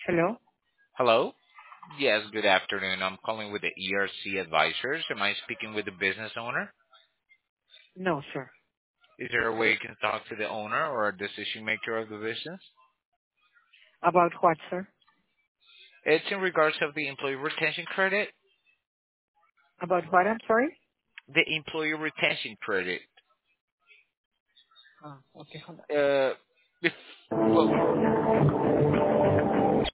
Hello? Hello? Yes, good afternoon. I'm calling with the ERC Advisors. Am I speaking with the business owner? No, sir. Is there a way you can talk to the owner or a decision maker of the business? About what, sir? It's in regards of the employee retention credit. About what, I'm sorry? The employee retention credit. Oh, okay, hold on. Uh, if, well,